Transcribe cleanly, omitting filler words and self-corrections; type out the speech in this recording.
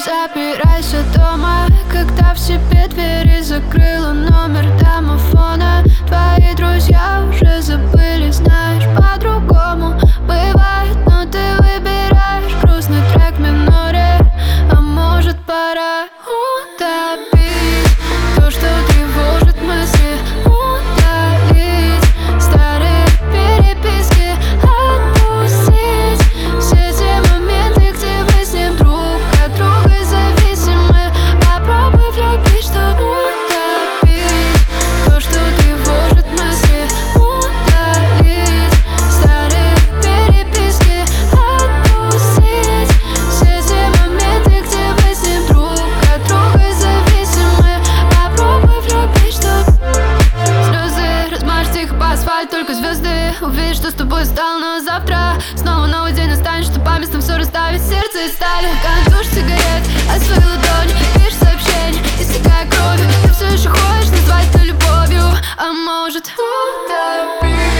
Запирайся дома, когда в себе двери закрыла. Номер домофона твои друзья уже забыли. Знаешь, по-другому бывает, но ты выбираешь грустный трек в миноре. А может, пора утопить то, что тревожит мысли, удалить старые переписки, отпустить все те моменты, где вы с ним друг от друга зависимы. Попробуй влюбить, чтобы утопить то, что тревожит мысли, удалить старые переписки, отпустить все те моменты, где вы с ним друг от друга зависимы. Попробуй влюбить, чтобы слезы размажь тихо по асфальту, только звезды увидишь, что с тобой стало. Но завтра снова новый день настанет, что по местам все расставить, сердце из стали. Контуш сигарет, а свои ладони пишешь сообщение, истекая кровью. Ты все еще хочешь назвать это любовью, а может утопить